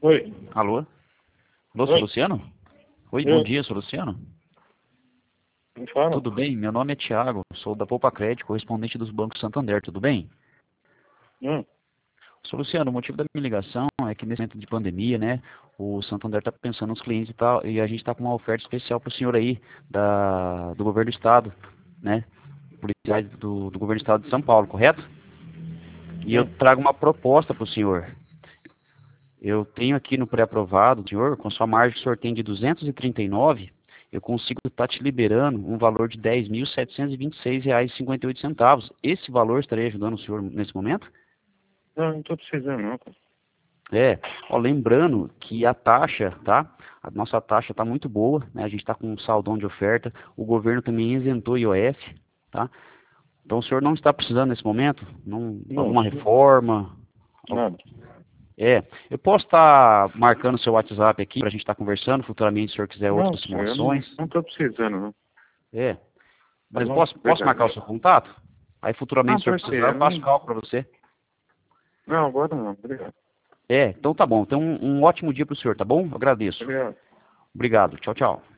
Oi. Alô? Alô, sou Oi. Luciano? Oi, bom Eu. dia, sou Luciano. Me fala. Tudo bem? Meu nome é Thiago, sou da Poupa Crédito, correspondente dos bancos Santander, tudo bem? Hum. Sou Luciano, o motivo da minha ligação é que nesse momento de pandemia, né, o Santander está pensando nos clientes e tal, e a gente está com uma oferta especial para o senhor aí, do governo do estado, né, policiais do governo do estado de São Paulo, correto? E eu Hum. trago uma proposta para o senhor. Eu tenho aqui no pré-aprovado, senhor, com sua margem de sorteio de 239, eu consigo estar te liberando um valor de R$ 10.726,58. Esse valor estaria ajudando o senhor nesse momento? Não tô precisando não, cara. É, ó, lembrando que a taxa, tá? A nossa taxa está muito boa, né? A gente está com um saldão de oferta. O governo também isentou IOF, tá? Então o senhor não está precisando nesse momento? Não, Não, alguma reforma? nada. É, eu posso estar marcando seu WhatsApp aqui para a gente estar conversando futuramente, se o senhor quiser Não, outras senhor, eu não, simulações. não tô precisando, não. É, Tá mas bom? posso Obrigado. marcar o seu contato? Aí Não, futuramente, se o senhor pode ser. precisar, Eu eu faço não... cálculo para você. Não, agora não. Obrigado. É, então tá bom. Então um ótimo dia para o senhor, tá bom? Eu agradeço. Obrigado. Obrigado. Tchau, tchau.